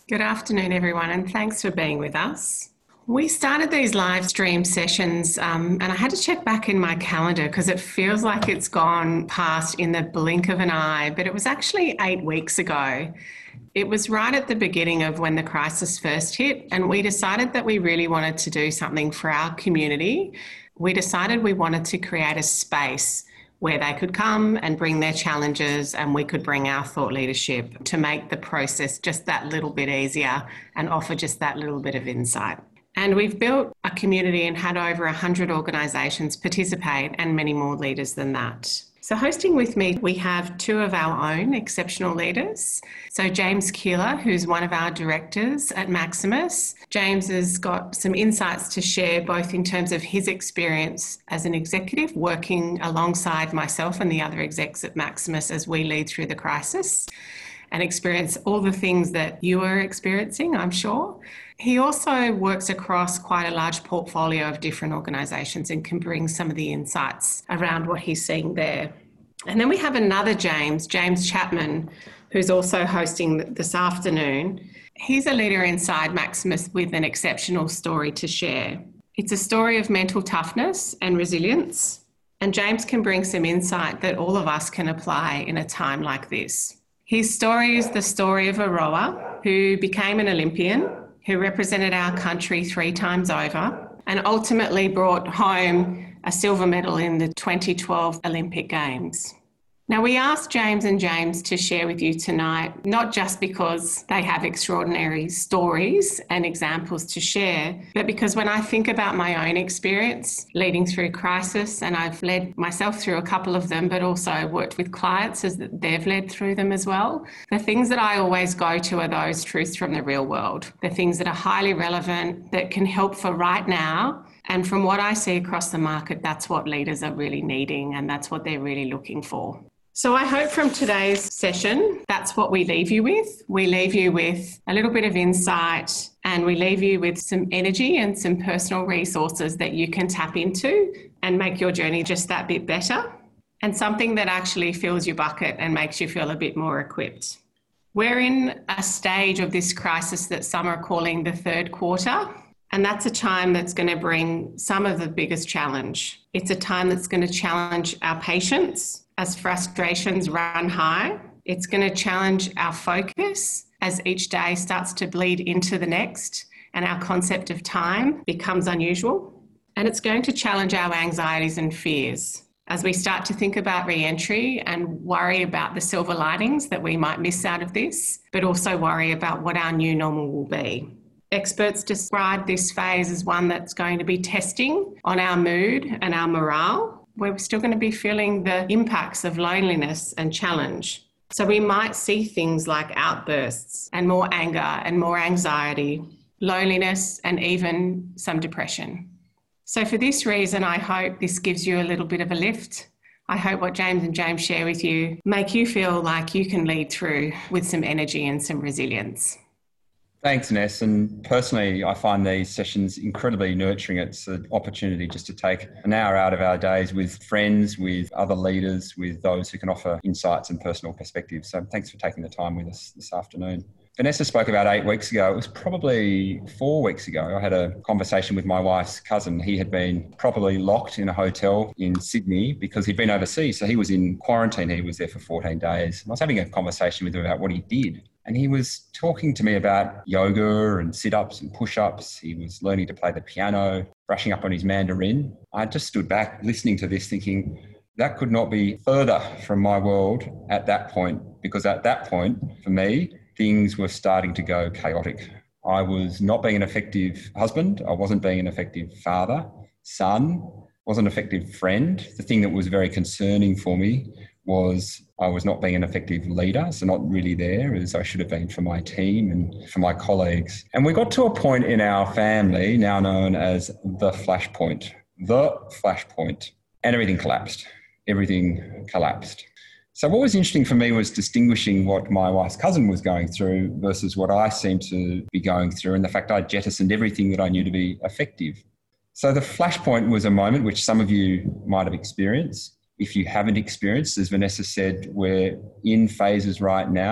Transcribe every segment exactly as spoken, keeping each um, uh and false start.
Good afternoon, everyone, and thanks for being with us. We started these live stream sessions, um, and I had to check back in my calendar because it feels like it's gone past in the blink of an eye, but it was actually eight weeks ago. It was right at the beginning of when the crisis first hit, and we decided that we really wanted to do something for our community. We decided we wanted to create a space where they could come and bring their challenges and we could bring our thought leadership to make the process just that little bit easier and offer just that little bit of insight. And we've built a community and had over one hundred organisations participate and many more leaders than that. So hosting with me, we have two of our own exceptional leaders. So James Keeler, who's one of our directors at Maximus. James has got some insights to share, both in terms of his experience as an executive, working alongside myself and the other execs at Maximus as we lead through the crisis and experience all the things that you are experiencing, I'm sure. He also works across quite a large portfolio of different organisations and can bring some of the insights around what he's seeing there. And then we have another James, James Chapman, who's also hosting this afternoon. He's a leader inside Maximus with an exceptional story to share. It's a story of mental toughness and resilience, and James can bring some insight that all of us can apply in a time like this. His story is the story of a rower who became an Olympian, who represented our country three times over and ultimately brought home a silver medal in the twenty twelve Olympic Games. Now, we asked James and James to share with you tonight, not just because they have extraordinary stories and examples to share, but because when I think about my own experience leading through crisis, and I've led myself through a couple of them, but also worked with clients as they've led through them as well, the things that I always go to are those truths from the real world, the things that are highly relevant, that can help for right now. And from what I see across the market, that's what leaders are really needing, and that's what they're really looking for. So I hope from today's session, that's what we leave you with. We leave you with a little bit of insight, and we leave you with some energy and some personal resources that you can tap into and make your journey just that bit better, and something that actually fills your bucket and makes you feel a bit more equipped. We're in a stage of this crisis that some are calling the third quarter. And that's a time that's going to bring some of the biggest challenge. It's a time that's going to challenge our patience as frustrations run high. It's going to challenge our focus as each day starts to bleed into the next and our concept of time becomes unusual. And it's going to challenge our anxieties and fears as we start to think about re-entry and worry about the silver linings that we might miss out of this, but also worry about what our new normal will be. Experts describe this phase as one that's going to be testing on our mood and our morale. We're still going to be feeling the impacts of loneliness and challenge. So we might see things like outbursts and more anger and more anxiety, loneliness, and even some depression. So for this reason, I hope this gives you a little bit of a lift. I hope what James and James share with you make you feel like you can lead through with some energy and some resilience. Thanks, Ness. And personally, I find these sessions incredibly nurturing. It's an opportunity just to take an hour out of our days with friends, with other leaders, with those who can offer insights and personal perspectives. So thanks for taking the time with us this afternoon. Vanessa spoke about eight weeks ago. It was probably four weeks ago. I had a conversation with my wife's cousin. He had been properly locked in a hotel in Sydney because he'd been overseas. So he was in quarantine. He was there for fourteen days. And I was having a conversation with him about what he did. And he was talking to me about yoga and sit-ups and push-ups. He was learning to play the piano, brushing up on his Mandarin. I just stood back listening to this thinking, that could not be further from my world at that point, because at that point, for me, things were starting to go chaotic. I was not being an effective husband. I wasn't being an effective father, son, wasn't an effective friend. The thing that was very concerning for me was I was not being an effective leader, so not really there as I should have been for my team and for my colleagues. And we got to a point in our family, now known as the flashpoint, the flashpoint, and everything collapsed. Everything collapsed. So what was interesting for me was distinguishing what my wife's cousin was going through versus what I seemed to be going through, and the fact I jettisoned everything that I knew to be effective. So the flashpoint was a moment which some of you might have experienced. If you haven't experienced, as Vanessa said, we're in phases right now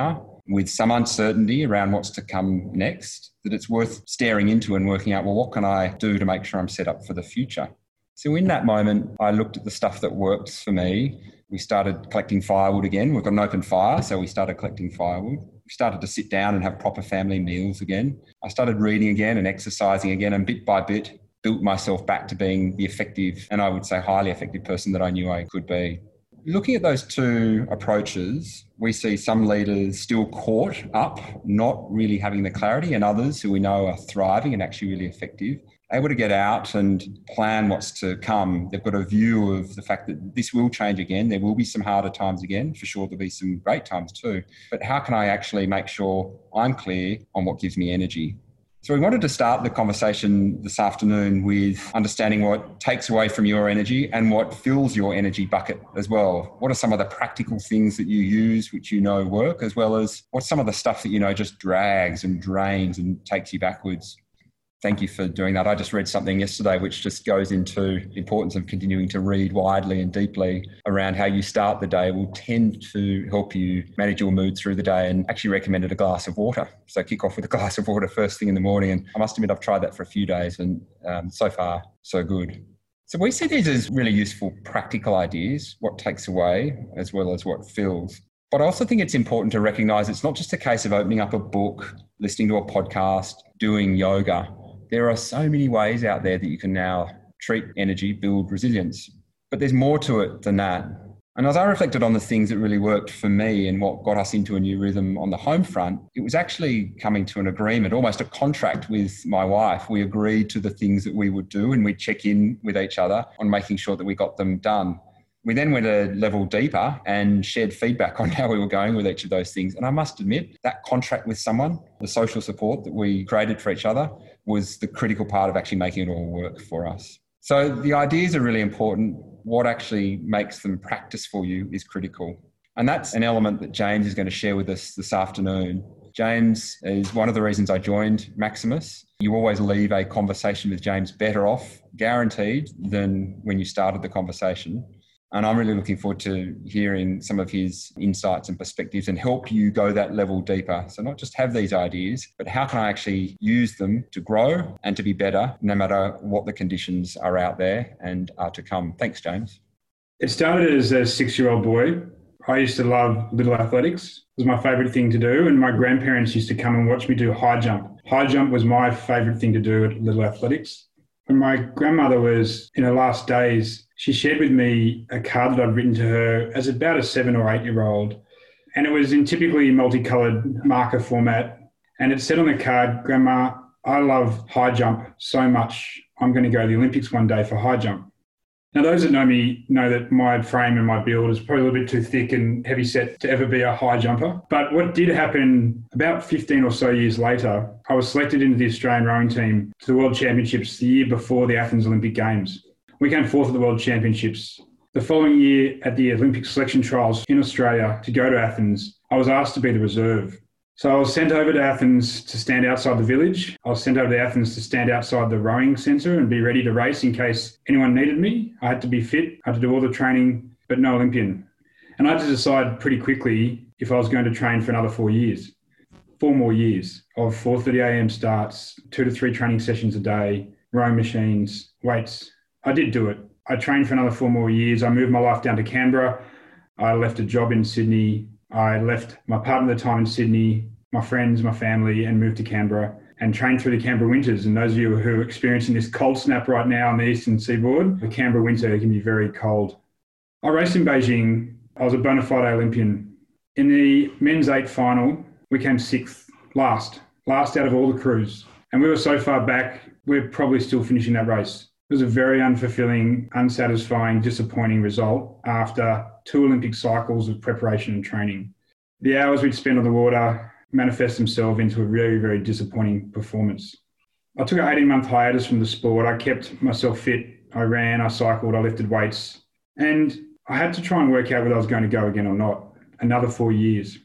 with some uncertainty around what's to come next, that it's worth staring into and working out, well, what can I do to make sure I'm set up for the future? So in that moment, I looked at the stuff that works for me. We started collecting firewood again. We've got an open fire, so we started collecting firewood. We started to sit down and have proper family meals again. I started reading again and exercising again, and bit by bit built myself back to being the effective, and I would say highly effective person that I knew I could be. Looking at those two approaches, we see some leaders still caught up, not really having the clarity, and others who we know are thriving and actually really effective, able to get out and plan what's to come. They've got a view of the fact that this will change again. There will be some harder times again. For sure, there'll be some great times too. But how can I actually make sure I'm clear on what gives me energy? So we wanted to start the conversation this afternoon with understanding what takes away from your energy and what fills your energy bucket as well. What are some of the practical things that you use which you know work, as well as what's some of the stuff that you know just drags and drains and takes you backwards? Thank you for doing that. I just read something yesterday which just goes into the importance of continuing to read widely and deeply around how you start the day will tend to help you manage your mood through the day, and actually recommended a glass of water. So kick off with a glass of water first thing in the morning. And I must admit, I've tried that for a few days and um, so far, so good. So we see these as really useful practical ideas, what takes away as well as what fills. But I also think it's important to recognise it's not just a case of opening up a book, listening to a podcast, doing yoga. There are so many ways out there that you can now treat energy, build resilience. But there's more to it than that. And as I reflected on the things that really worked for me and what got us into a new rhythm on the home front, it was actually coming to an agreement, almost a contract with my wife. We agreed to the things that we would do, and we'd check in with each other on making sure that we got them done. We then went a level deeper and shared feedback on how we were going with each of those things. And I must admit, that contract with someone, the social support that we created for each other, was the critical part of actually making it all work for us. So the ideas are really important. What actually makes them practice for you is critical. And that's an element that James is going to share with us this afternoon. James is one of the reasons I joined Maximus. You always leave a conversation with James better off, guaranteed, than when you started the conversation. And I'm really looking forward to hearing some of his insights and perspectives and help you go that level deeper. So not just have these ideas, but how can I actually use them to grow and to be better, no matter what the conditions are out there and are to come. Thanks, James. It started as a six-year-old boy. I used to love little athletics. It was my favourite thing to do. And my grandparents used to come and watch me do high jump. High jump was my favourite thing to do at little athletics. When my grandmother was in her last days, she shared with me a card that I'd written to her as about a seven or eight-year-old. And it was in typically multicoloured marker format. And it said on the card, "Grandma, I love high jump so much. I'm going to go to the Olympics one day for high jump." Now, those that know me know that my frame and my build is probably a little bit too thick and heavy set to ever be a high jumper. But what did happen about fifteen or so years later, I was selected into the Australian rowing team to the World Championships the year before the Athens Olympic Games. We came fourth at the World Championships. The following year at the Olympic selection trials in Australia to go to Athens, I was asked to be the reserve. So I was sent over to Athens to stand outside the village. I was sent over to Athens to stand outside the rowing centre and be ready to race in case anyone needed me. I had to be fit. I had to do all the training, but no Olympian. And I had to decide pretty quickly if I was going to train for another four years. Four more years of four thirty a.m. starts, two to three training sessions a day, rowing machines, weights. I did do it. I trained for another four more years. I moved my life down to Canberra. I left a job in Sydney. I left my partner at the time in Sydney, my friends, my family, and moved to Canberra and trained through the Canberra winters. And those of you who are experiencing this cold snap right now on the eastern seaboard, the Canberra winter can be very cold. I raced in Beijing. I was a bona fide Olympian. In the men's eight final, we came sixth, last, last out of all the crews. And we were so far back, we're probably still finishing that race. It was a very unfulfilling, unsatisfying, disappointing result after two Olympic cycles of preparation and training. The hours we'd spent on the water manifest themselves into a very, very disappointing performance. I took an eighteen-month hiatus from the sport. I kept myself fit. I ran, I cycled, I lifted weights. And I had to try and work out whether I was going to go again or not. Another four years.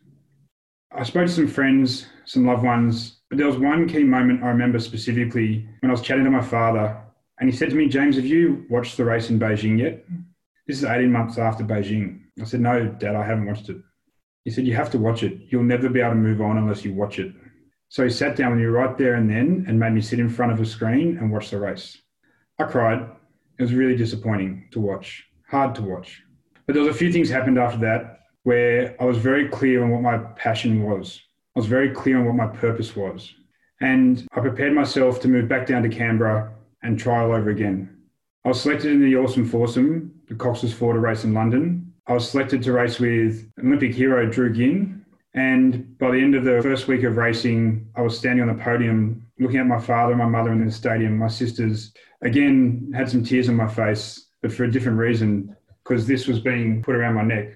I spoke to some friends, some loved ones, but there was one key moment I remember specifically when I was chatting to my father. And he said to me, "James, have you watched the race in Beijing yet?" This is eighteen months after Beijing. I said, "No, Dad, I haven't watched it." He said, you have to watch it. You'll never be able to move on unless you watch it. So he sat down with me right there and then and made me sit in front of a screen and watch the race. I cried. It was really disappointing to watch, hard to watch. But there was a few things happened after that where I was very clear on what my passion was. I was very clear on what my purpose was. And I prepared myself to move back down to Canberra and try all over again. I was selected in the Awesome Foursome, the Cox's Florida race in London. I was selected to race with Olympic hero Drew Ginn. And by the end of the first week of racing, I was standing on the podium looking at my father and my mother in the stadium. My sisters, again, had some tears on my face, but for a different reason, because this was being put around my neck.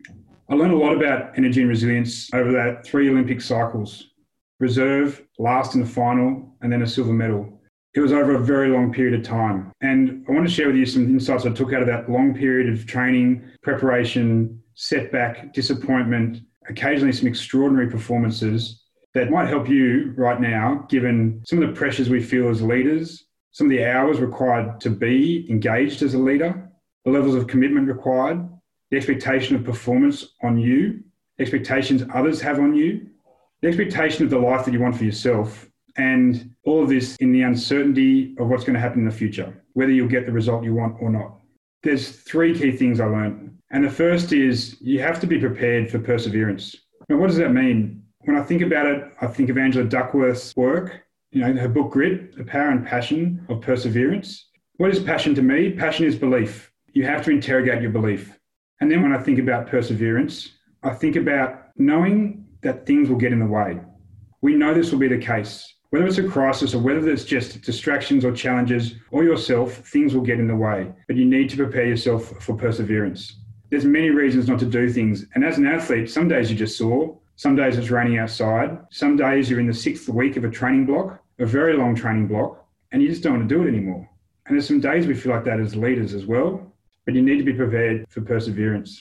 I learned a lot about energy and resilience over that three Olympic cycles. Reserve, last in the final, and then a silver medal. It was over a very long period of time. And I want to share with you some insights I took out of that long period of training, preparation, setback, disappointment, occasionally some extraordinary performances that might help you right now, given some of the pressures we feel as leaders, some of the hours required to be engaged as a leader, the levels of commitment required, the expectation of performance on you, expectations others have on you, the expectation of the life that you want for yourself, and all of this in the uncertainty of what's going to happen in the future, whether you'll get the result you want or not. There's three key things I learned. And the first is you have to be prepared for perseverance. Now, what does that mean? When I think about it, I think of Angela Duckworth's work, you know, her book Grit, The Power and Passion of Perseverance. What is passion to me? Passion is belief. You have to interrogate your belief. And then when I think about perseverance, I think about knowing that things will get in the way. We know this will be the case. Whether it's a crisis or whether it's just distractions or challenges or yourself, things will get in the way. But you need to prepare yourself for perseverance. There's many reasons not to do things. And as an athlete, some days you're just sore. Some days it's raining outside. Some days you're in the sixth week of a training block, a very long training block, and you just don't want to do it anymore. And there's some days we feel like that as leaders as well, but you need to be prepared for perseverance.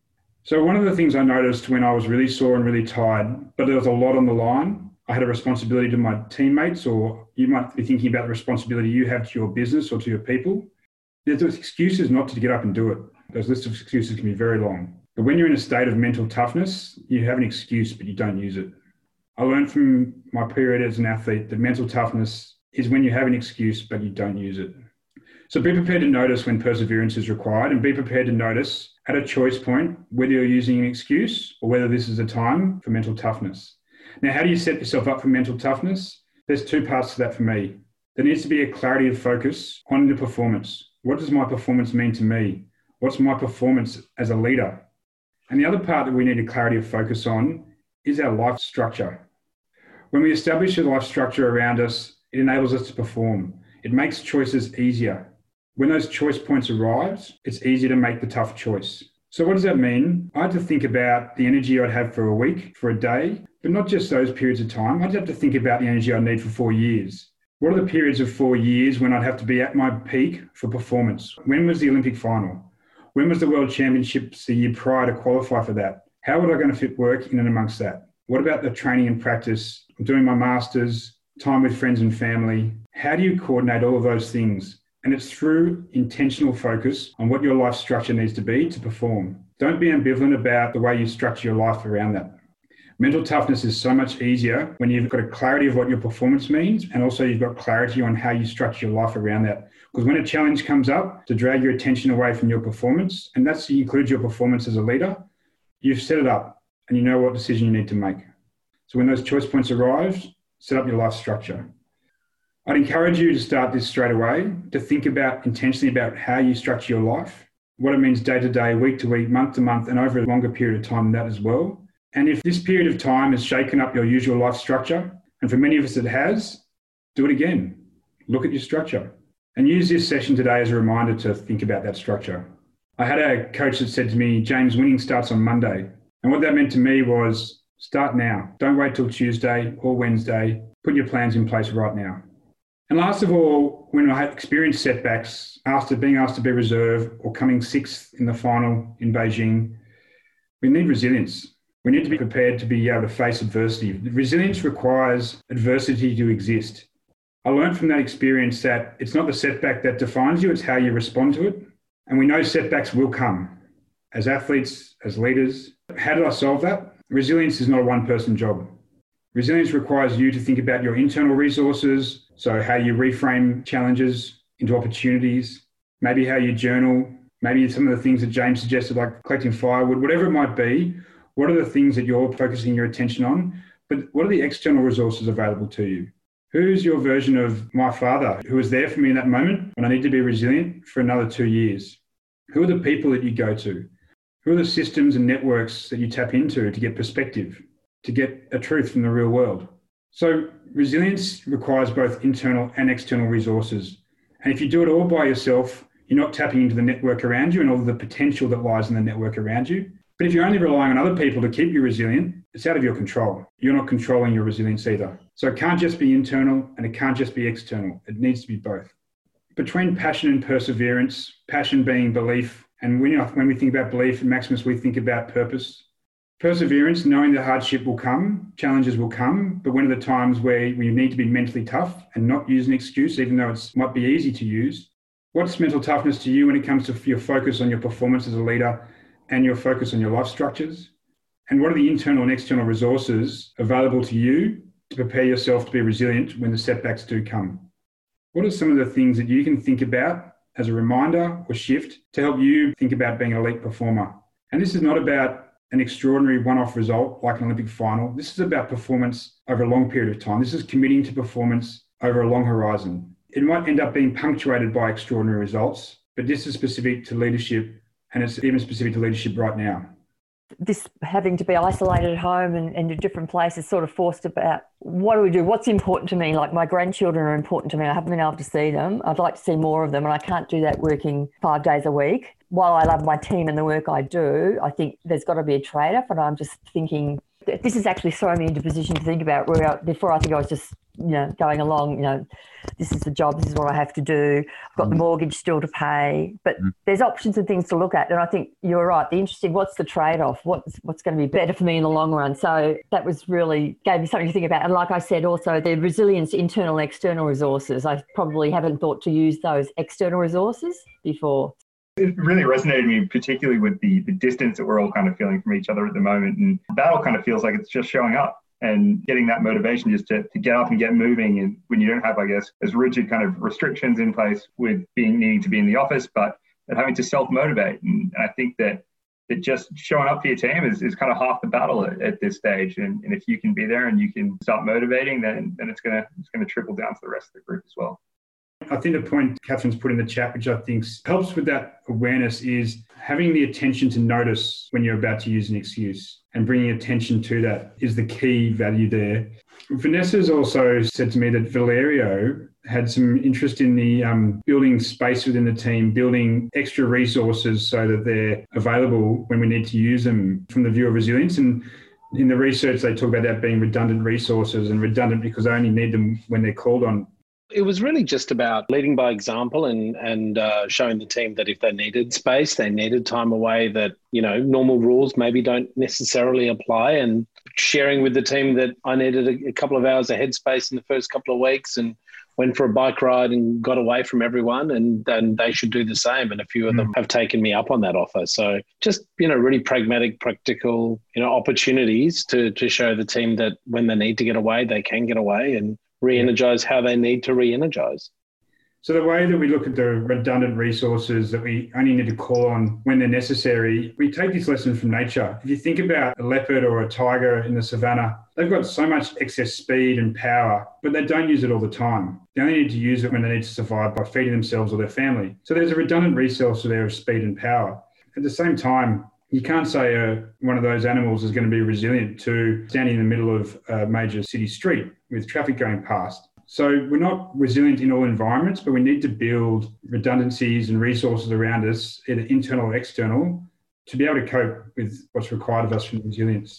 So one of the things I noticed when I was really sore and really tired, but there was a lot on the line, I had a responsibility to my teammates, or you might be thinking about the responsibility you have to your business or to your people. There's excuses not to get up and do it. Those lists of excuses can be very long. But when you're in a state of mental toughness, you have an excuse, but you don't use it. I learned from my period as an athlete that mental toughness is when you have an excuse, but you don't use it. So be prepared to notice when perseverance is required, and be prepared to notice at a choice point whether you're using an excuse or whether this is a time for mental toughness. Now, how do you set yourself up for mental toughness? There's two parts to that for me. There needs to be a clarity of focus on the performance. What does my performance mean to me? What's my performance as a leader? And the other part that we need a clarity of focus on is our life structure. When we establish a life structure around us, it enables us to perform. It makes choices easier. When those choice points arrive, it's easier to make the tough choice. So what does that mean? I had to think about the energy I'd have for a week, for a day, but not just those periods of time. I'd have to think about the energy I'd need for four years. What are the periods of four years when I'd have to be at my peak for performance? When was the Olympic final? When was the World Championships the year prior to qualify for that? How would I going to fit work in and amongst that? What about the training and practice, doing my masters, time with friends and family? How do you coordinate all of those things? And it's through intentional focus on what your life structure needs to be to perform. Don't be ambivalent about the way you structure your life around that. Mental toughness is so much easier when you've got a clarity of what your performance means, and also you've got clarity on how you structure your life around that. Because when a challenge comes up to drag your attention away from your performance, and that includes your performance as a leader, you've set it up and you know what decision you need to make. So when those choice points arrive, set up your life structure. I'd encourage you to start this straight away, to think about intentionally about how you structure your life, what it means day to day, week to week, month to month, and over a longer period of time than that as well. And if this period of time has shaken up your usual life structure, and for many of us it has, do it again. Look at your structure and use this session today as a reminder to think about that structure. I had a coach that said to me, James, winning starts on Monday. And what that meant to me was start now. Don't wait till Tuesday or Wednesday. Put your plans in place right now. And last of all, when I had experienced setbacks, after being asked to be reserve or coming sixth in the final in Beijing, we need resilience. We need to be prepared to be able to face adversity. Resilience requires adversity to exist. I learned from that experience that it's not the setback that defines you, it's how you respond to it. And we know setbacks will come. As athletes, as leaders, How did I solve that? Resilience is not a one-person job. Resilience requires you to think about your internal resources, so how you reframe challenges into opportunities, maybe how you journal, maybe some of the things that James suggested, like collecting firewood, whatever it might be. What are the things that you're focusing your attention on? But what are the external resources available to you? Who's your version of my father who was there for me in that moment when I need to be resilient for another two years? Who are the people that you go to? Who are the systems and networks that you tap into to get perspective, to get a truth from the real world? So resilience requires both internal and external resources. And if you do it all by yourself, you're not tapping into the network around you and all of the potential that lies in the network around you. But if you're only relying on other people to keep you resilient, it's out of your control. You're not controlling your resilience either. So it can't just be internal and it can't just be external. It needs to be both. Between passion and perseverance, passion being belief, and when, you know, when we think about belief at Maximus, we think about purpose. Perseverance, knowing that hardship will come, challenges will come, but when are the times where you need to be mentally tough and not use an excuse, even though it might be easy to use? What's mental toughness to you when it comes to your focus on your performance as a leader and your focus on your life structures? And what are the internal and external resources available to you to prepare yourself to be resilient when the setbacks do come? What are some of the things that you can think about as a reminder or shift to help you think about being an elite performer? And this is not about an extraordinary one-off result like an Olympic final. This is about performance over a long period of time. This is committing to performance over a long horizon. It might end up being punctuated by extraordinary results, but this is specific to leadership, and it's even specific to leadership right now. This having to be isolated at home and, and in different places sort of forced about what do we do? What's important to me? Like my grandchildren are important to me. I haven't been able to see them. I'd like to see more of them, and I can't do that working five days a week. While I love my team and the work I do, I think there's got to be a trade-off, and I'm just thinking this is actually throwing me into a position to think about where I, before I think I was just, you know, going along, you know, this is the job, this is what I have to do. I've got the mortgage still to pay, but there's options and things to look at. And I think you're right. The interesting, what's the trade-off? What's, what's going to be better for me in the long run? So that was really, gave me something to think about. And like I said, also the resilience, internal, external resources. I probably haven't thought to use those external resources before. It really resonated with me, particularly with the, the distance that we're all kind of feeling from each other at the moment. And battle kind of feels like it's just showing up and getting that motivation just to, to get up and get moving. And when you don't have, I guess, as rigid kind of restrictions in place with being needing to be in the office, but having to self-motivate. And I think that, that just showing up for your team is, is kind of half the battle at, at this stage. And, and if you can be there and you can start motivating, then, then it's going to it's going to trickle down to the rest of the group as well. I think the point Catherine's put in the chat, which I think helps with that awareness, is having the attention to notice when you're about to use an excuse, and bringing attention to that is the key value there. Vanessa's also said to me that Valerio had some interest in the um, building space within the team, building extra resources so that they're available when we need to use them from the view of resilience. And in the research, they talk about that being redundant resources, and redundant because they only need them when they're called on. It was really just about leading by example and and uh, showing the team that if they needed space, they needed time away, that, you know, normal rules maybe don't necessarily apply, and sharing with the team that I needed a, a couple of hours of headspace in the first couple of weeks and went for a bike ride and got away from everyone, and then they should do the same. And a few of them have taken me up on that offer. So just, you know, really pragmatic, practical, you know, opportunities to to show the team that when they need to get away, they can get away, and re-energize how they need to re-energize. So the way that we look at the redundant resources that we only need to call on when they're necessary, we take this lesson from nature. If you think about a leopard or a tiger in the savannah, they've got so much excess speed and power, but they don't use it all the time. They only need to use it when they need to survive by feeding themselves or their family. So there's a redundant resource there of speed and power. At the same time, you can't say uh, one of those animals is going to be resilient to standing in the middle of a major city street with traffic going past. So we're not resilient in all environments, but we need to build redundancies and resources around us, either internal or external, to be able to cope with what's required of us from resilience.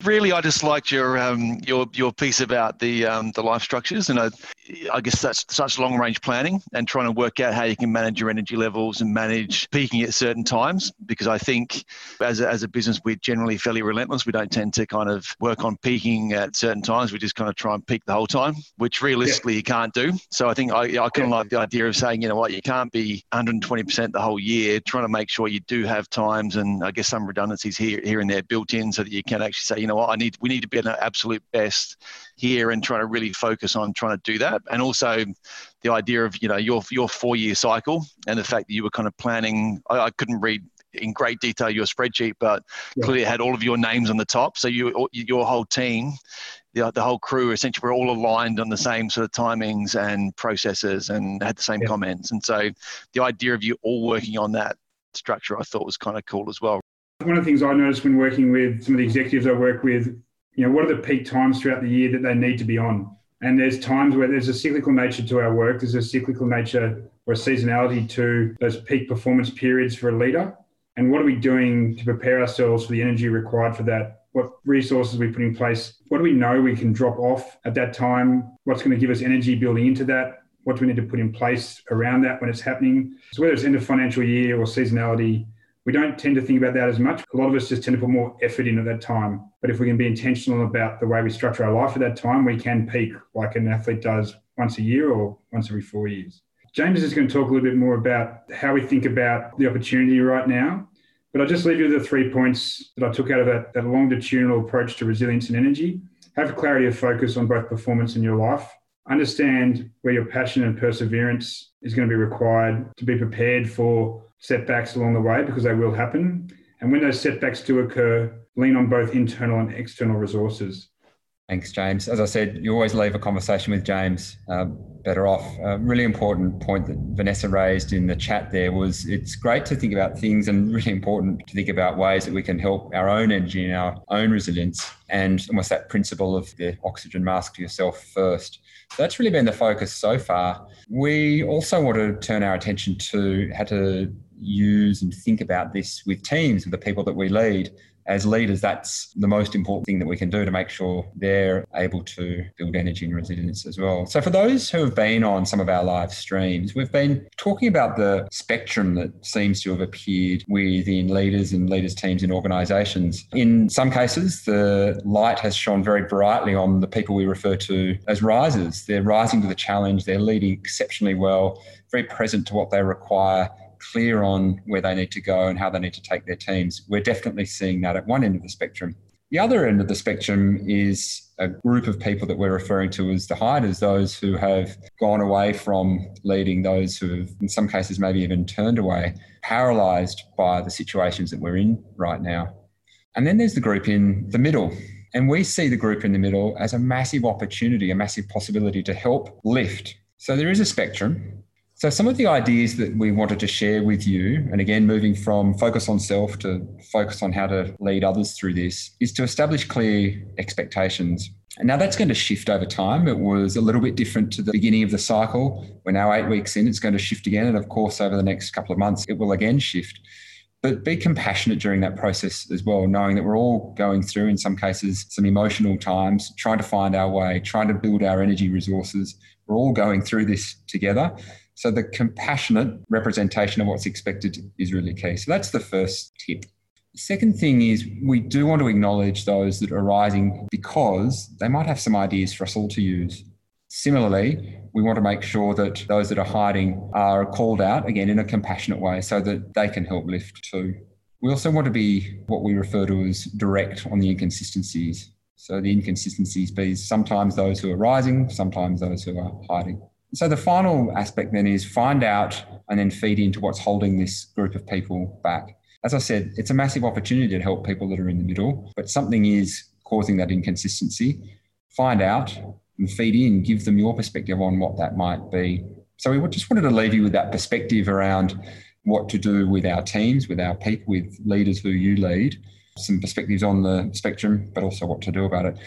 Really, I just liked your um, your your piece about the um, the life structures, and I, I guess that's such long range planning and trying to work out how you can manage your energy levels and manage peaking at certain times. Because I think as a, as a business, we're generally fairly relentless. We don't tend to kind of work on peaking at certain times. We just kind of try and peak the whole time, which realistically yeah. you can't do. So I think I, I kind of like the idea of saying, you know what, you can't be one hundred twenty percent the whole year. Trying to make sure you do have times and I guess some redundancies here here and there built in so that you can actually say, you know what, I need we need to be at an absolute best here and try to really focus on trying to do that. And also the idea of, you know, your your four year cycle and the fact that you were kind of planning, I, I couldn't read in great detail your spreadsheet, but yeah. clearly it had all of your names on the top. So you, your whole team, the, the whole crew, essentially were all aligned on the same sort of timings and processes and had the same yeah. comments. And so the idea of you all working on that structure, I thought was kind of cool as well. One of the things I noticed when working with some of the executives I work with, you know, what are the peak times throughout the year that they need to be on? And there's times where there's a cyclical nature to our work. There's a cyclical nature or a seasonality to those peak performance periods for a leader. And what are we doing to prepare ourselves for the energy required for that? What resources we put in place? What do we know we can drop off at that time? What's going to give us energy building into that? What do we need to put in place around that when it's happening? So whether it's end of financial year or seasonality, we don't tend to think about that as much. A lot of us just tend to put more effort in at that time. But if we can be intentional about the way we structure our life at that time, we can peak like an athlete does once a year or once every four years. James is going to talk a little bit more about how we think about the opportunity right now. But I'll just leave you with the three points that I took out of that, that longitudinal approach to resilience and energy. Have clarity of focus on both performance and your life. Understand where your passion and perseverance is going to be required to be prepared for setbacks along the way, because they will happen. And when those setbacks do occur, lean on both internal and external resources. Thanks, James. As I said, you always leave a conversation with James uh, better off. A really important point that Vanessa raised in the chat there was it's great to think about things and really important to think about ways that we can help our own energy and our own resilience, and almost that principle of the oxygen mask to yourself first. So that's really been the focus so far. We also want to turn our attention to how to use and think about this with teams, with the people that we lead. As leaders, that's the most important thing that we can do to make sure they're able to build energy and resilience as well. So for those who have been on some of our live streams, we've been talking about the spectrum that seems to have appeared within leaders and leaders teams in organisations. In some cases, the light has shone very brightly on the people we refer to as risers. They're rising to the challenge, they're leading exceptionally well, very present to what they require, clear on where they need to go and how they need to take their teams. We're definitely seeing that at one end of the spectrum. The other end of the spectrum is a group of people that we're referring to as the hiders, those who have gone away from leading, those who have, in some cases, maybe even turned away, paralysed by the situations that we're in right now. And then there's the group in the middle. And we see the group in the middle as a massive opportunity, a massive possibility to help lift. So there is a spectrum. So some of the ideas that we wanted to share with you, and again, moving from focus on self to focus on how to lead others through this, is to establish clear expectations. And now that's going to shift over time. It was a little bit different to the beginning of the cycle. We're now eight weeks in, it's going to shift again. And of course, over the next couple of months, it will again shift. But be compassionate during that process as well, knowing that we're all going through, in some cases, some emotional times, trying to find our way, trying to build our energy resources. We're all going through this together. So the compassionate representation of what's expected is really key. So that's the first tip. The second thing is we do want to acknowledge those that are rising because they might have some ideas for us all to use. Similarly, we want to make sure that those that are hiding are called out, again, in a compassionate way so that they can help lift too. We also want to be what we refer to as direct on the inconsistencies. So the inconsistencies be sometimes those who are rising, sometimes those who are hiding. So the final aspect then is find out and then feed into what's holding this group of people back. As I said, it's a massive opportunity to help people that are in the middle, but something is causing that inconsistency. Find out and feed in, give them your perspective on what that might be. So we just wanted to leave you with that perspective around what to do with our teams, with our people, with leaders who you lead, some perspectives on the spectrum, but also what to do about it.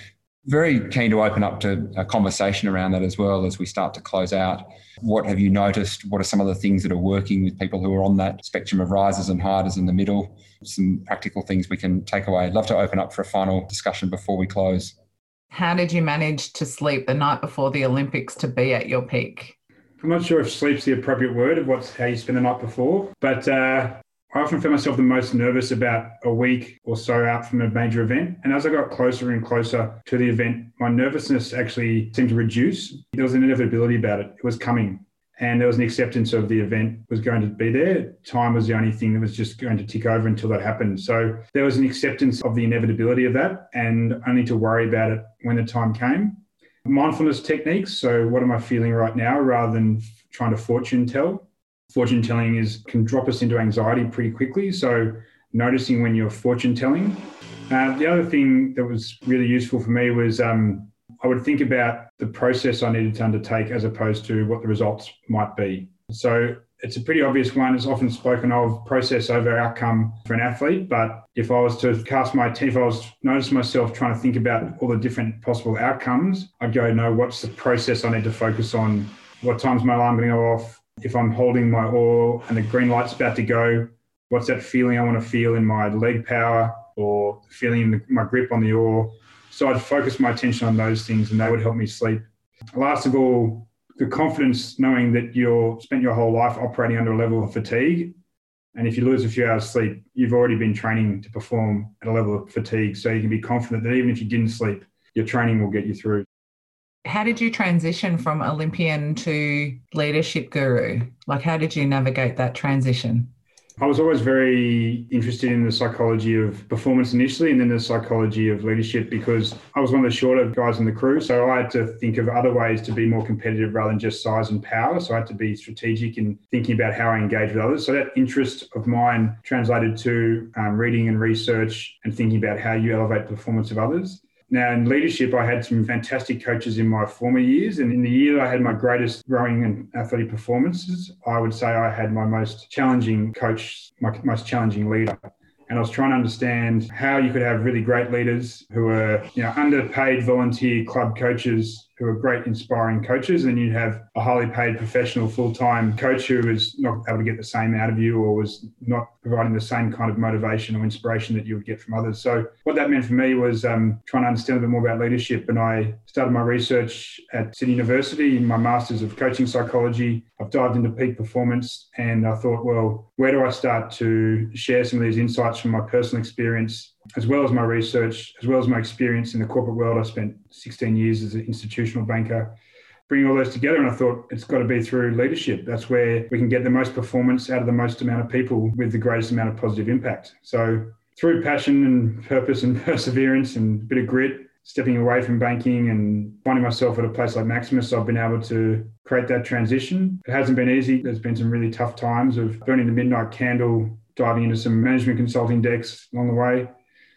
Very keen to open up to a conversation around that as well as we start to close out. What have you noticed? What are some of the things that are working with people who are on that spectrum of risers and hiders in the middle? Some practical things we can take away. I'd love to open up for a final discussion before we close. How did you manage to sleep the night before the Olympics to be at your peak? I'm not sure if sleep's the appropriate word of what's how you spend the night before, but uh, I often found myself the most nervous about a week or so out from a major event. And as I got closer and closer to the event, my nervousness actually seemed to reduce. There was an inevitability about it. It was coming. And there was an acceptance of the event was going to be there. Time was the only thing that was just going to tick over until that happened. So there was an acceptance of the inevitability of that and only to worry about it when the time came. Mindfulness techniques. So what am I feeling right now rather than trying to fortune tell? Fortune telling is can drop us into anxiety pretty quickly. So noticing when you're fortune telling. Uh, the other thing that was really useful for me was um, I would think about the process I needed to undertake as opposed to what the results might be. So it's a pretty obvious one. It's often spoken of process over outcome for an athlete. But if I was to cast my teeth, if I was notice myself trying to think about all the different possible outcomes, I'd go, no, what's the process I need to focus on? What time's my alarm going to go off? If I'm holding my oar and the green light's about to go, what's that feeling I want to feel in my leg power or feeling in the, my grip on the oar? So I'd focus my attention on those things and that would help me sleep. Last of all, the confidence knowing that you've spent your whole life operating under a level of fatigue. And if you lose a few hours sleep, you've already been training to perform at a level of fatigue. So you can be confident that even if you didn't sleep, your training will get you through. How did you transition from Olympian to leadership guru? Like, how did you navigate that transition? I was always very interested in the psychology of performance initially and then the psychology of leadership because I was one of the shorter guys in the crew. So I had to think of other ways to be more competitive rather than just size and power. So I had to be strategic in thinking about how I engage with others. So that interest of mine translated to um, reading and research and thinking about how you elevate the performance of others. Now, in leadership, I had some fantastic coaches in my former years. And in the year I had my greatest rowing and athletic performances, I would say I had my most challenging coach, my most challenging leader. And I was trying to understand how you could have really great leaders who are, you know, underpaid volunteer club coaches who are great, inspiring coaches, and you'd have a highly paid professional full-time coach who was not able to get the same out of you or was not providing the same kind of motivation or inspiration that you would get from others. So what that meant for me was um, trying to understand a bit more about leadership. And I started my research at Sydney University in my Masters of Coaching Psychology. I've dived into peak performance and I thought, well, where do I start to share some of these insights from my personal experience, as well as my research, as well as my experience in the corporate world? I spent sixteen years as an institutional banker, bringing all those together. And I thought it's got to be through leadership. That's where we can get the most performance out of the most amount of people with the greatest amount of positive impact. So through passion and purpose and perseverance and a bit of grit, stepping away from banking and finding myself at a place like Maximus, I've been able to create that transition. It hasn't been easy. There's been some really tough times of burning the midnight candle, diving into some management consulting decks along the way.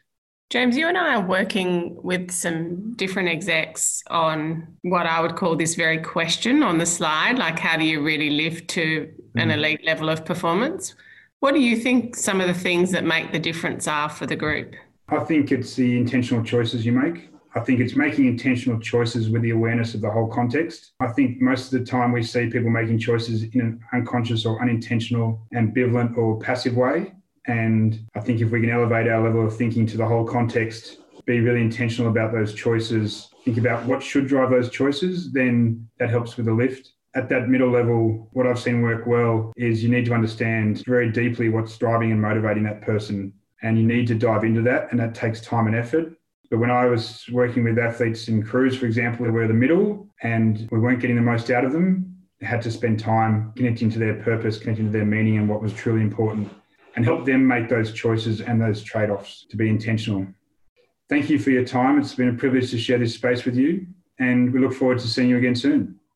James, you and I are working with some different execs on what I would call this very question on the slide, like how do you really lift to an elite level of performance? What do you think some of the things that make the difference are for the group? I think it's the intentional choices you make. I think it's making intentional choices with the awareness of the whole context. I think most of the time we see people making choices in an unconscious or unintentional, ambivalent or passive way. And I think if we can elevate our level of thinking to the whole context, be really intentional about those choices, think about what should drive those choices, then that helps with the lift. At that middle level, what I've seen work well is you need to understand very deeply what's driving and motivating that person. And you need to dive into that, and that takes time and effort. But when I was working with athletes in crews, for example, we were the middle and we weren't getting the most out of them, I had to spend time connecting to their purpose, connecting to their meaning and what was truly important, and help them make those choices and those trade-offs to be intentional. Thank you for your time. It's been a privilege to share this space with you, and we look forward to seeing you again soon.